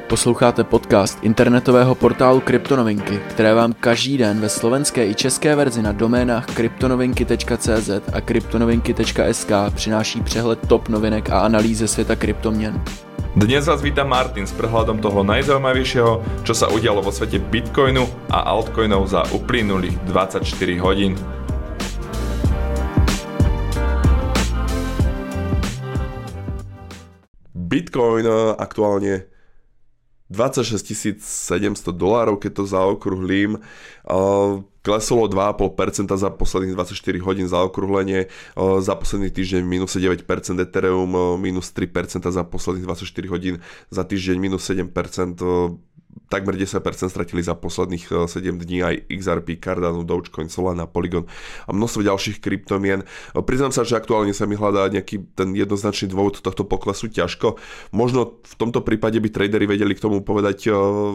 Posloucháte podcast internetového portálu Kryptonovinky, které vám každý den ve slovenské i české verzi na doménách kryptonovinky.cz a kryptonovinky.sk přináší přehled top novinek a analýzy ze světa kryptoměn. Dnes vás víta Martin s prehľadom toho najzaujímavejšieho, čo sa udialo vo svete Bitcoinu a altcoinov za uplynulých 24 hodín. Bitcoin aktuálne $26 700, keď to zaokrúhlím, kleslo 2,5% za posledných 24 hodín zaokrúhlenie, za posledný týždeň minus 9%, Ethereum minus 3% za posledných 24 hodín, za týždeň minus 7%, takmer 10% stratili za posledných 7 dní aj XRP, Cardano, Dogecoin, Solana, Polygon a množstvo ďalších kryptomien. Priznám sa, že aktuálne sa mi hľadá nejaký ten jednoznačný dôvod tohto poklesu ťažko. Možno v tomto prípade by tradery vedeli k tomu povedať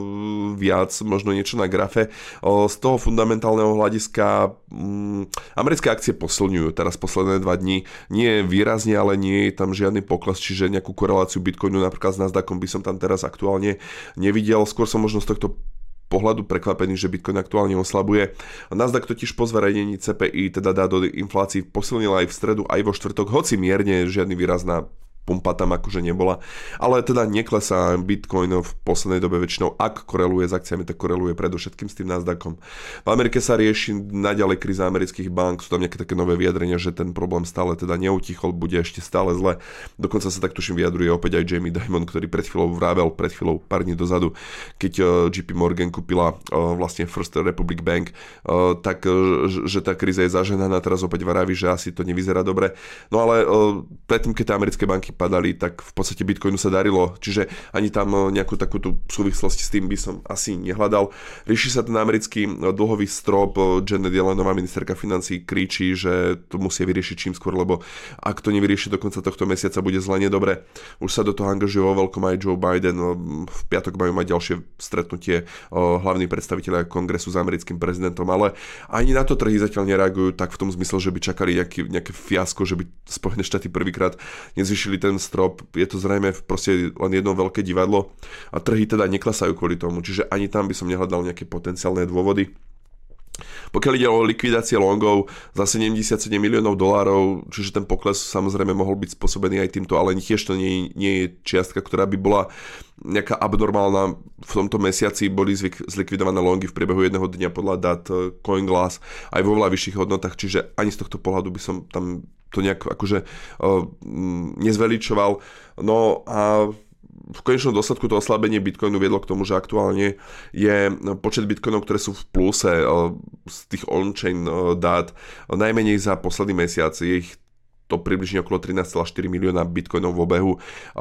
viac, možno niečo na grafe. Z toho fundamentálneho hľadiska americké akcie posilňujú teraz posledné 2 dní. Nie výrazne, ale nie je tam žiadny pokles, čiže nejakú koreláciu Bitcoinu napríklad s Nasdaqom by som tam teraz aktuálne nevidel. Skôr som možno z tohto pohľadu prekvapený, že Bitcoin aktuálne oslabuje. Nasdaq totiž po zverejnení CPI, teda dá do inflácií, posilnil aj v stredu, aj vo štvrtok, hoci mierne, žiadny výrazná pumpa tam akože nebola, ale teda neklesá Bitcoin v poslednej dobe väčšinou, ak koreluje s akciami, tak koreluje predovšetkým s tým Nasdaqom. V Amerike sa rieši naďalej kríza amerických bank, sú tam nejaké také nové vyjadrenia, že ten problém stále teda neutichol, bude ešte stále zle. Dokonca sa tak tuším vyjadruje opäť aj Jamie Dimon, ktorý pred chvíľou pár dní dozadu, keď JP Morgan kúpila vlastne First Republic Bank, tak že tá kríza je zaženaná, teraz opäť vraví, že asi to nevyzerá dobre. No ale predtým, keď americké banky padali, tak v podstate Bitcoinu sa darilo, čiže ani tam nejakú takúto súvislosť s tým by som asi nehľadal. Rieši sa ten americký dlhový strop, Janet Yellenová ministerka financií kričí, že to musia vyriešiť čím skôr, lebo ak to nevyrieši do konca tohto mesiaca, bude zle nedobre. Už sa do toho angažuje vo veľkom aj Joe Biden, v piatok majú mať ďalšie stretnutie hlavní predstavitelia kongresu s americkým prezidentom, ale ani na to trhy zatiaľ nereagujú tak v tom zmysle, že by čakali nejaké fiasko, že by Spojené štáty prvýkrát nezvyšili ten strop. Je to zrejme proste len jedno veľké divadlo a trhy teda neklesajú kvôli tomu, čiže ani tam by som nehľadal nejaké potenciálne dôvody. Pokiaľ ide o likvidácie longov za $77 miliónov, čiže ten pokles samozrejme mohol byť spôsobený aj týmto, ale tiež to nie je čiastka, ktorá by bola nejaká abnormálna. V tomto mesiaci boli zlikvidované longy v priebehu jedného dňa podľa dát CoinGlass aj vo veľa vyšších hodnotách, čiže ani z tohto pohľadu by som tam to nejak akože nezveličoval. No a v konečnom dôsledku to oslabenie Bitcoinu viedlo k tomu, že aktuálne je počet Bitcoinov, ktoré sú v pluse z tých on-chain dát najmenej za posledný mesiac. Je ich to približne okolo 13,4 milióna Bitcoinov v obehu.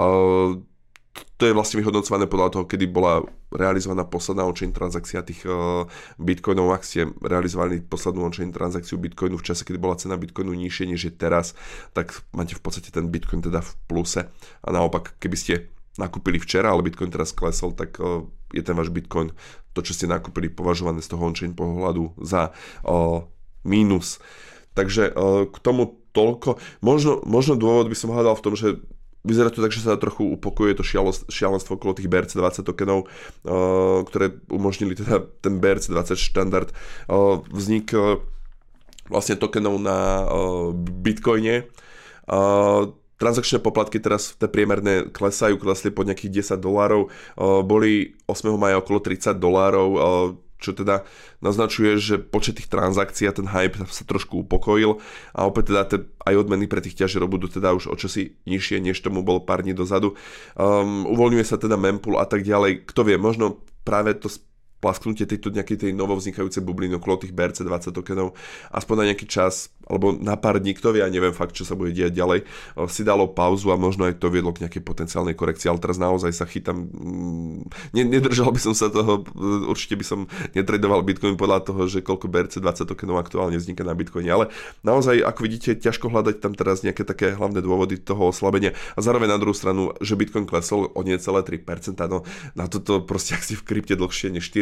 To je vlastne vyhodnocované podľa toho, kedy bola realizovaná posledná on-chain transakcia tých bitcoinov. Ak ste realizovali poslednú on-chain transakciu bitcoinu v čase, kedy bola cena bitcoinu nižšie než je teraz, tak máte v podstate ten bitcoin teda v pluse. A naopak, keby ste nakúpili včera, ale bitcoin teraz klesol, tak je ten váš bitcoin, to čo ste nakúpili, považované z toho on-chain pohľadu za mínus. Takže k tomu toľko. Možno dôvod by som hľadal v tom, že vyzerá to tak, že sa trochu upokojuje to šialenstvo okolo tých BRC20 tokenov, ktoré umožnili teda ten BRC20 štandard vznik vlastne tokenov na Bitcoine. Transakčné poplatky teraz v té priemerné klesli pod nejakých $10. Boli 8. maja okolo $30, čo teda naznačuje, že počet tých transakcií a ten hype sa trošku upokojil a opäť teda aj odmeny pre tých ťažerov budú teda už o čosi nižšie, než tomu bol pár dní dozadu. Uvoľňuje sa teda mempool a tak ďalej. Kto vie, možno práve to plasknutie tejto nejakej tej novovznikajúcej bubliny okolo tých BRC20 tokenov aspoň na nejaký čas alebo na pár dní, kto vie, ja neviem fakt, čo sa bude diať ďalej, si dalo pauzu a možno aj to viedlo k nejakej potenciálnej korekcii, ale teraz naozaj sa chytám, nedržal by som sa toho, určite by som netradoval Bitcoin podľa toho, že koľko BRC20 tokenov aktuálne vzniká na Bitcoine, ale naozaj, ako vidíte, ťažko hľadať tam teraz nejaké také hlavné dôvody toho oslabenia a zároveň na druhú stranu, že Bitcoin klesol o necelé 3%, no na toto proste, ak si v krypte dlhšie než 4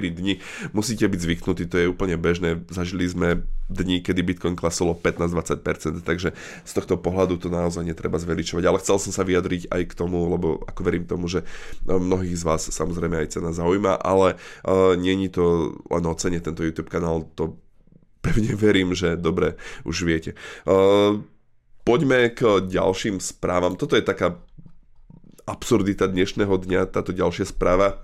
dni. Musíte byť zvyknutí, to je úplne bežné. Zažili sme dni, kedy Bitcoin klesol 15-20%, takže z tohto pohľadu to naozaj netreba zveličovať. Ale chcel som sa vyjadriť aj k tomu, lebo ako verím tomu, že mnohých z vás samozrejme aj cena zaujíma, ale není to len o cene tento YouTube kanál, to pevne verím, že dobre už viete. Poďme k ďalším správam. Toto je taká absurdita dnešného dňa, táto ďalšia správa.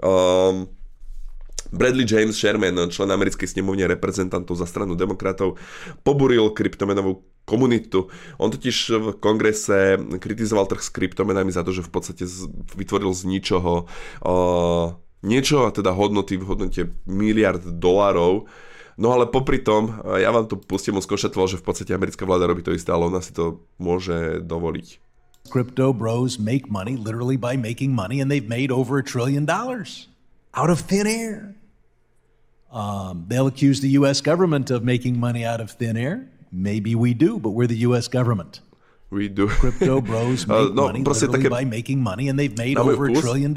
Bradley James Sherman, člen americkej snemovne reprezentantov za stranu demokratov, pobúril kryptomenovú komunitu. On totiž v kongrese kritizoval trh s kryptomenami za to, že v podstate vytvoril z ničoho niečo, a teda hodnoty v hodnote $1 miliard. No ale popri tom, ja vám to pustím, on skonštatoval, že v podstate americká vláda robí to isté, ale ona si to môže dovoliť. Crypto bros make money literally by making money, and they've made over $1 trillion out of thin air. They'll accuse the U.S. government of making money out of thin air. Maybe we do, but we're the U.S. government. We do. Crypto bros make money literally by making money, and they've made over $1 trillion.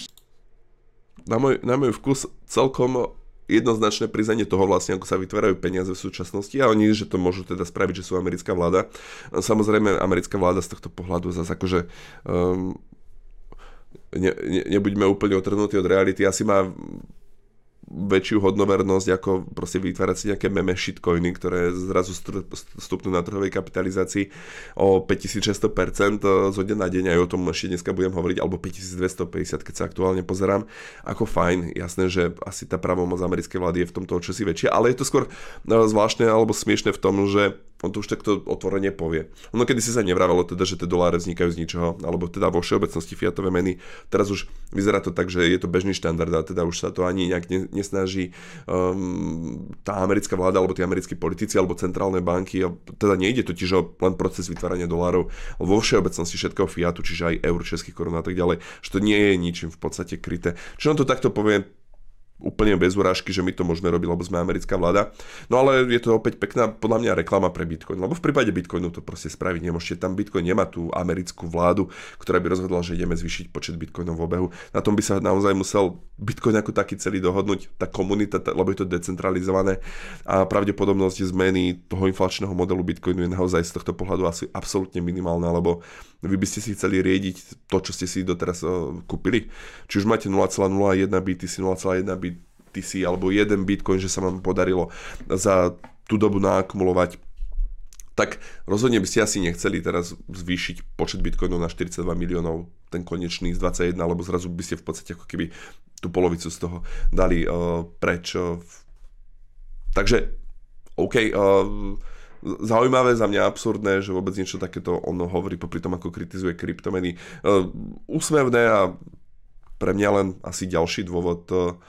Na môj vkus celkom jednoznačné priznanie toho vlastne, ako sa vytvárajú peniaze v súčasnosti, a oni, že to môžu teda spraviť, že sú americká vláda. Samozrejme, americká vláda z tohto pohľadu zase akože nebuďme úplne otrhnutí od reality, asi má väčšiu hodnovernosť, ako proste vytvárať si nejaké meme shitcoiny, ktoré zrazu stupnú na trhovej kapitalizácii o 5600% zo dňa na deň, aj o tom ešte dneska budem hovoriť, alebo 5250, keď sa aktuálne pozerám. Ako fajn, jasné, že asi tá právomoc americkej vlády je v tomto čosi väčšia, ale je to skôr zvláštne alebo smiešne v tom, že on to už takto otvorene povie. Ono kedy si sa nevravelo teda, že tie doláre vznikajú z ničoho, alebo teda vo všeobecnosti fiatové meny. Teraz už vyzerá to tak, že je to bežný štandard a teda už sa to ani nejak nesnaží tá americká vláda, alebo tí americkí politici, alebo centrálne banky. Teda nejde totiž o len proces vytvárania dolárov vo všeobecnosti všetkého fiatu, čiže aj eur, českých korún a tak ďalej, že to nie je ničím v podstate kryté. Čiže on to takto povie úplne bez urážky, že my to môžeme robiť, lebo sme americká vláda. No ale je to opäť pekná, podľa mňa, reklama pre Bitcoin, lebo v prípade Bitcoinu to proste spraviť nemôžete. Tam Bitcoin nemá tú americkú vládu, ktorá by rozhodla, že ideme zvýšiť počet Bitcoinov v obehu. Na tom by sa naozaj musel Bitcoin ako taký celý dohodnúť, tá komunita, lebo je to decentralizované, a pravdepodobnosť zmeny toho inflačného modelu Bitcoinu je naozaj z tohto pohľadu asi absolútne minimálna, lebo vy by ste si chceli riediť to, čo ste si doteraz kúpili. Či už máte 0,01 BTC, 0,1 BTC alebo 1 Bitcoin, že sa vám podarilo za tú dobu naakumulovať, tak rozhodne by ste asi nechceli teraz zvýšiť počet Bitcoinov na 42 miliónov, ten konečný z 21, alebo zrazu by ste v podstate ako keby tú polovicu z toho dali preč. Takže OK, zaujímavé, za mňa absurdné, že vôbec niečo takéto on hovorí popri tom, ako kritizuje kryptomeny. Úsmevné a pre mňa len asi ďalší dôvod,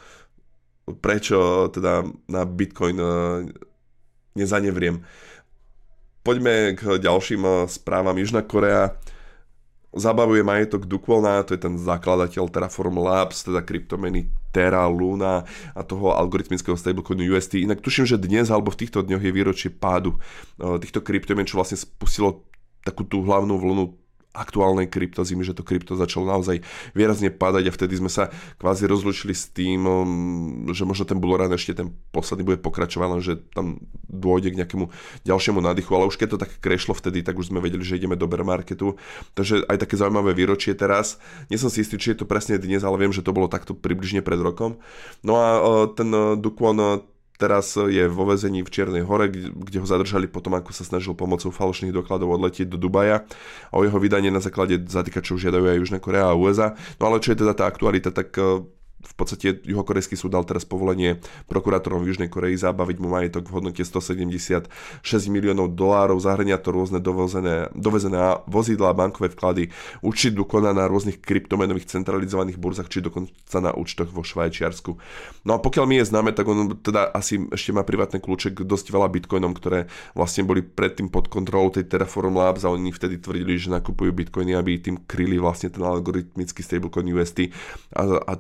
prečo teda na Bitcoin nezanevriem. Poďme k ďalším správam. Južná Korea zabavuje majetok Duquona, to je ten zakladateľ Terraform Labs, teda kryptomeny Terra, Luna a toho algoritmického stablecoinu UST. Inak tuším, že dnes alebo v týchto dňoch je výročie pádu týchto kryptomien, čo vlastne spustilo takú tú hlavnú vlnu aktuálnej kryptozimy, že to krypto začalo naozaj výrazne padať a vtedy sme sa kvázi rozlúčili s tým, že možno ten bullrun ešte ten posledný bude pokračovať, len že tam dôjde k nejakému ďalšiemu nádychu, ale už keď to tak crashlo vtedy, tak už sme vedeli, že ideme do bear marketu. Takže aj také zaujímavé výročie teraz. Nie som si istý, či je to presne dnes, ale viem, že to bolo takto približne pred rokom. No a ten Duquon teraz je vo väzení v Čiernej Hore, kde ho zadržali potom, ako sa snažil pomocou falošných dokladov odletieť do Dubaja. A o jeho vydanie na základe zatýkačov žiadajú aj Južná Korea a USA. No ale čo je teda tá aktualita, tak v podstate juhokorejský súd dal teraz povolenie prokurátorom v Južnej Koreji zabaviť mu majetok v hodnote $176 miliónov, zahŕňa to rôzne dovezené vozidlá, bankové vklady, účty Duquona na rôznych kryptomenových centralizovaných burzách, či dokonca na účtoch vo Švajčiarsku. No a pokiaľ mi je známe, tak on teda asi ešte má privátne kľúče k dosť veľa bitcoinom, ktoré vlastne boli predtým pod kontrolou tej Terraform Labs a oni vtedy tvrdili, že nakupujú bitcoiny, aby tým kryli vlastne ten algoritmický stablecoin UST a aj tu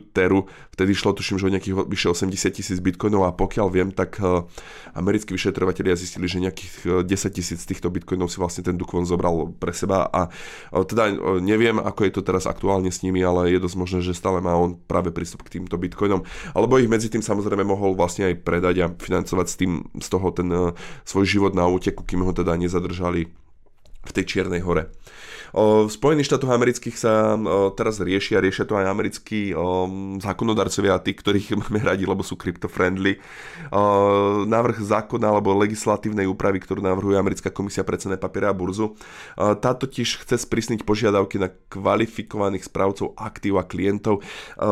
Teru, vtedy šlo tuším, že o nejakých vyše 80,000 bitcoinov a pokiaľ viem, tak americkí vyšetrovatelia zistili, že nejakých 10,000 z týchto bitcoinov si vlastne ten Duquon zobral pre seba a teda neviem, ako je to teraz aktuálne s nimi, ale je dosť možné, že stále má on práve prístup k týmto bitcoinom, alebo ich medzi tým samozrejme mohol vlastne aj predať a financovať z toho ten svoj život na úteku, kým ho teda nezadržali v tej Čiernej hore. V Spojených štátoch amerických sa teraz riešia to aj americkí zákonodarcovia, tí, ktorých máme radi, lebo sú crypto-friendly. Návrh zákona alebo legislatívnej úpravy, ktorú navrhuje Americká komisia pre cenné papiere a burzu. Tá totiž chce sprísniť požiadavky na kvalifikovaných správcov aktív a klientov.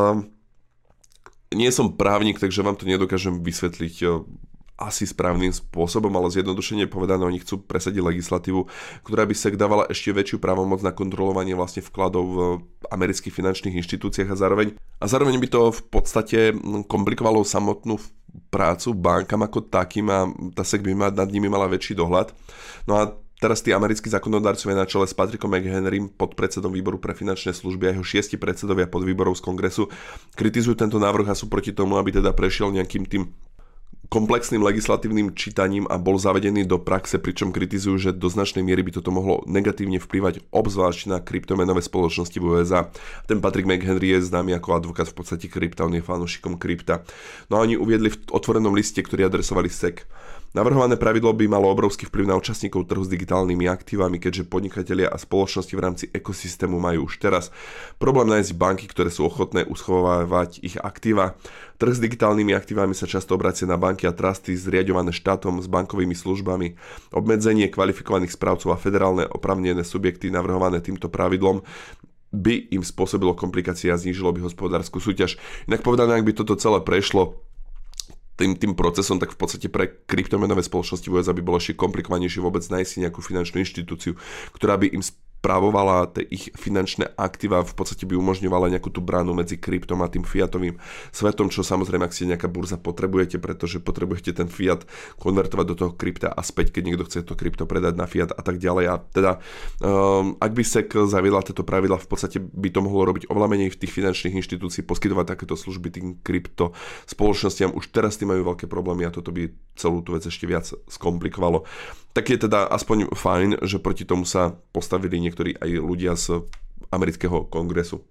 Nie som právnik, takže vám to nedokážem vysvetliť asi správnym spôsobom, ale zjednodušene povedané, oni chcú presadiť legislatívu, ktorá by sa dávala ešte väčšiu právomoc na kontrolovanie vlastne vkladov v amerických finančných inštitúciách a zároveň by to v podstate komplikovalo samotnú prácu bankám ako takým a tá SEC by nad nimi mala väčší dohľad. No a teraz tí americkí zákonodarcovia na čele s Patrickom McHenrym, podpredsedom výboru pre finančné služby a jeho 6 predsedovia podvýborov z kongresu kritizujú tento návrh a sú proti tomu, aby teda prešiel nejakým tým komplexným legislatívnym čítaním a bol zavedený do praxe, pričom kritizujú, že do značnej miery by toto mohlo negatívne vplyvať obzvlášť na kryptomenové spoločnosti v USA. Ten Patrick McHenry je známy ako advokát v podstate krypta, on je fanúšikom krypta. No a oni uviedli v otvorenom liste, ktorý adresovali SEC. Navrhované pravidlo by malo obrovský vplyv na účastníkov trhu s digitálnymi aktívami, keďže podnikatelia a spoločnosti v rámci ekosystému majú už teraz problém nájsť banky, ktoré sú ochotné uschovávať ich aktíva. Trh s digitálnymi aktívami sa často obracia na banky a trusty zriaďované štátom s bankovými službami. Obmedzenie kvalifikovaných správcov a federálne oprávnené subjekty navrhované týmto pravidlom by im spôsobilo komplikácie a znížilo by hospodárskú súťaž. Inak povedané, ak by toto celé prešlo tým procesom, tak v podstate pre kryptomenové spoločnosti v USA by bolo ešte komplikovanejšie vôbec nájsť si nejakú finančnú inštitúciu, ktorá by im spravovala tie ich finančné aktíva, v podstate by umožňovala nejakú tú bránu medzi kryptom a tým fiatovým svetom, čo samozrejme, ak si nejaká burza potrebujete, pretože potrebujete ten fiat konvertovať do toho krypta a späť, keď niekto chce to krypto predať na fiat a tak ďalej. A teda, ak by SEC zaviedla tieto pravidla, v podstate by to mohlo robiť oveľa menej v tých finančných inštitúcií, poskytovať takéto služby tým krypto spoločnostiam. Už teraz tým majú veľké problémy a toto by celú tú vec ešte viac skomplikovalo. Tak je teda aspoň fajn, že proti tomu sa postavili niektorí aj ľudia z amerického kongresu.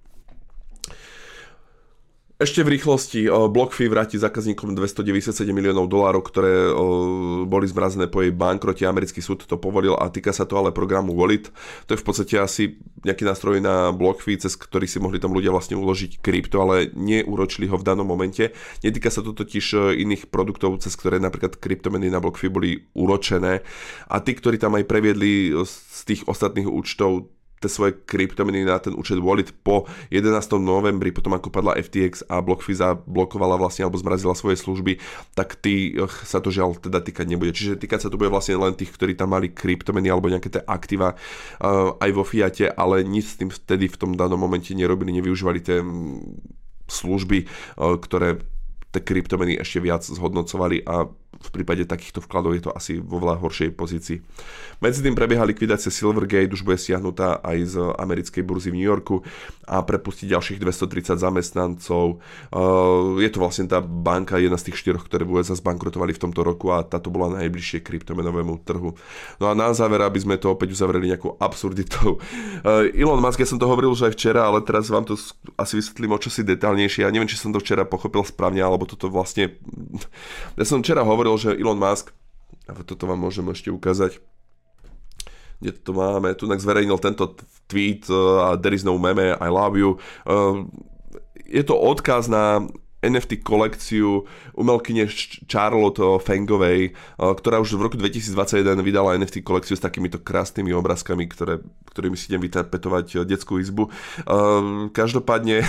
Ešte v rýchlosti, BlockFi vráti zákazníkom $297 miliónov, ktoré boli zmrazené po jej bankrote. Americký súd to povolil a týka sa to ale programu Wallet. To je v podstate asi nejaký nástroj na BlockFi, cez ktorý si mohli tam ľudia vlastne uložiť krypto, ale neúročili ho v danom momente. Netýka sa to totiž iných produktov, cez ktoré napríklad kryptomeny na BlockFi boli úročené. A tí, ktorí tam aj previedli z tých ostatných účtov tie svoje kryptomeny na ten účet Wallet po 11. novembri, potom ako padla FTX a BlockFi zablokovala vlastne alebo zmrazila svoje služby, tak sa to žiaľ teda týkať nebude. Čiže týkať sa to bude vlastne len tých, ktorí tam mali kryptomeny alebo nejaké tie aktíva aj vo fiate, ale nič s tým vtedy v tom danom momente nerobili, nevyužívali tie služby, ktoré tie kryptomeny ešte viac zhodnocovali a v prípade takýchto vkladov je to asi vo veľa horšej pozícii. Medzi tým prebieha likvidácia Silvergate, už bude stiahnutá aj z americkej burzy v New Yorku a prepustí ďalších 230 zamestnancov. Je to vlastne tá banka, jedna z tých 4, ktoré v USA zbankrotovali v tomto roku a táto bola najbližšie kryptomenovému trhu. No a na záver, aby sme to opäť uzavreli nejakou absurditou. Elon Musk, ja som to hovoril už aj včera, ale teraz vám to asi vysvetlím o čosi detailnejšie. Ja neviem, či som to včera pochopil správne, alebo toto vlastne... Ja som včera hovoril, že Elon Musk, a toto vám môžem ešte ukázať, kde to máme, tu zverejnil tento tweet, there is no meme, I love you. Je to odkaz na NFT kolekciu umelkyne Charlotte Fangovej, ktorá už v roku 2021 vydala NFT kolekciu s takýmito krásnymi obrázkami, ktorými si idem vytapetovať detskú izbu. Každopádne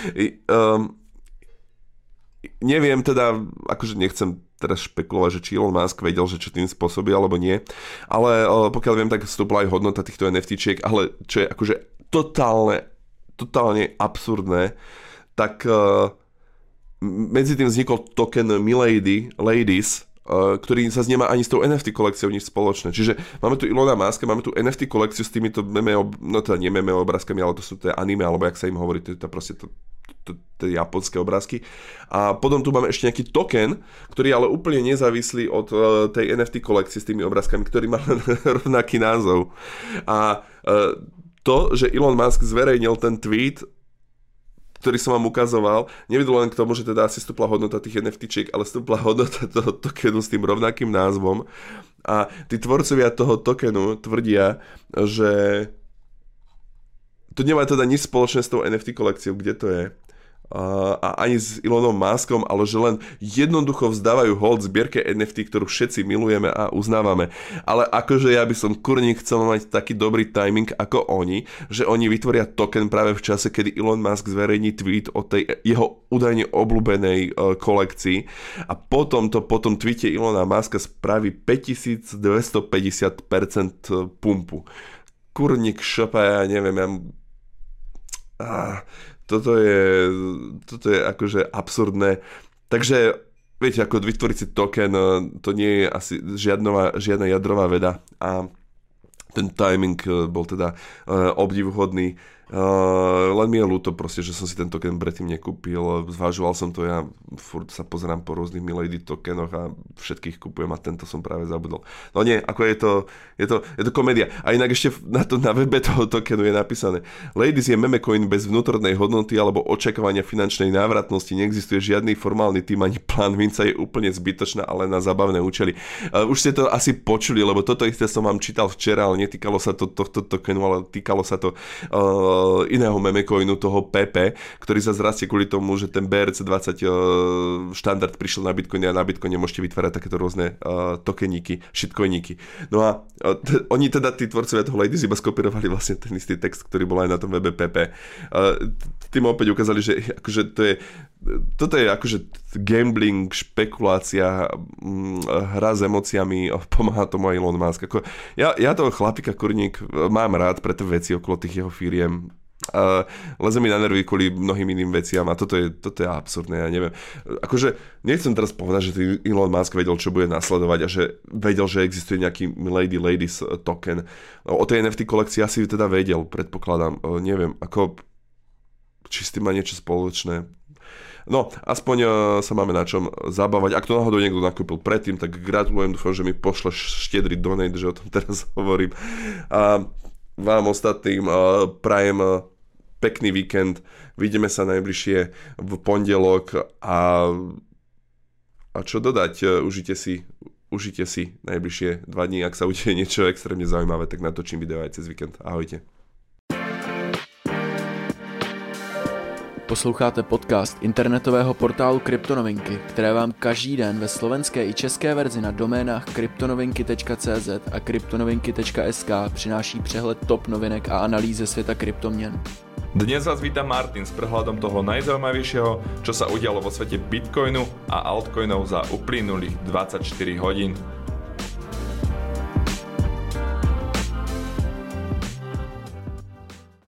neviem teda, akože nechcem teraz špekulovať, že či Elon Musk vedel, že čo tým spôsobí alebo nie, ale pokiaľ viem, tak vstúpila aj hodnota týchto NFTčiek, ale čo je akože totálne absurdné, tak medzi tým vznikol token Ladies, ktorý sa nemá ani s tou NFT kolekciou nič spoločné. Čiže máme tu Elona Muska, máme tu NFT kolekciu s týmito nie meme obrázkami, ale to sú tie anime, alebo jak sa im hovorí, to je proste tie japonské obrázky. A potom tu máme ešte nejaký token, ktorý je ale úplne nezávislý od tej NFT kolekcie s tými obrázkami, ktorý má rovnaký názov. A to, že Elon Musk zverejnil ten tweet, ktorý som vám ukazoval, nevedlo len k tomu, že teda asi stúpla hodnota tých NFTčiek, ale stúpla hodnota toho tokenu s tým rovnakým názvom. A tí tvorcovia toho tokenu tvrdia, že to nemá teda nič spoločné s tou NFT kolekciou, kde to je. A ani s Elonom Muskom, ale že len jednoducho vzdávajú hold zbierke NFT, ktorú všetci milujeme a uznávame. Ale akože ja by som kurník chcel mať taký dobrý timing ako oni, že oni vytvoria token práve v čase, kedy Elon Musk zverejní tweet o tej jeho údajne obľúbenej kolekcii a potom to po tom tweete Elona Muska spraví 5250% pumpu. Kurník šopa, ja neviem, Toto je akože absurdné. Takže, viete, ako vytvoriť si token, to nie je asi žiadna jadrová veda a ten timing bol teda obdivuhodný. Len mi je ľúto proste, že som si ten token predtým nekúpil. Zvažoval som to, ja furt sa pozerám po rôznych Milady tokenoch a všetkých kupujem a tento som práve zabudol. No nie, ako je to komédia. A inak ešte na webe toho tokenu je napísané: Ladies je meme coin bez vnútornej hodnoty alebo očakávania finančnej návratnosti. Neexistuje žiadny formálny tým ani plán. Minca je úplne zbytočná, ale na zabavné účely. Už ste to asi počuli, lebo toto isté som vám čítal včera, ale netýkalo sa to tohto tokenu, ale týkalo sa to iného memecoinu, toho PP, ktorý sa zrastie kvôli tomu, že ten BRC20 štandard prišiel na Bitcoine a na Bitcoine môžete vytvárať takéto rôzne tokeníky, shitcoiníky. No a oni teda, tí tvorcovia toho Ladies, iba skopírovali vlastne ten istý text, ktorý bol aj na tom webe PP. Tým opäť ukázali, že akože toto je akože gambling, špekulácia, hra s emóciami, pomáha tomu aj Elon Musk. Ja toho chlapika kurník mám rád pre tie veci okolo tých jeho firiem. Leze mi na nervy kvôli mnohým iným veciam a toto je absurdné, ja neviem. Akože nechcem teraz povedať, že Elon Musk vedel, čo bude nasledovať a že vedel, že existuje nejaký Ladies token. O tej NFT kolekcii asi teda vedel, predpokladám. Neviem, či s tým má niečo spoločné. No, aspoň sa máme na čom zabávať. Ak to náhodou niekto nakúpil predtým, tak gratulujem, dúfam, že mi pošleš štedrý donate, že o tom teraz hovorím. A vám ostatným prajem pekný víkend. Vidíme sa najbližšie v pondelok a čo dodať, užite si najbližšie 2 dní. Ak sa udeje niečo extrémne zaujímavé, tak natočím video aj cez víkend. Ahojte. Posloucháte podcast internetového portálu Kryptonovinky, které vám každý den ve slovenské i české verzi na doménách kryptonovinky.cz a kryptonovinky.sk přináší přehled top novinek a analýzy světa kryptoměn. Dnes vás víta Martin s prehľadom toho najzaujímavejšieho, čo sa udialo vo svete Bitcoinu a altcoinov za uplynulých 24 hodín.